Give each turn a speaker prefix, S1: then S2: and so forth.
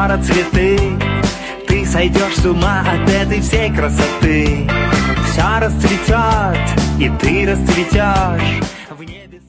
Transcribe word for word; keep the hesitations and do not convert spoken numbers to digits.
S1: город цветы. Ты сойдешь с ума от этой всей красоты. Все расцветет, и ты расцветешь.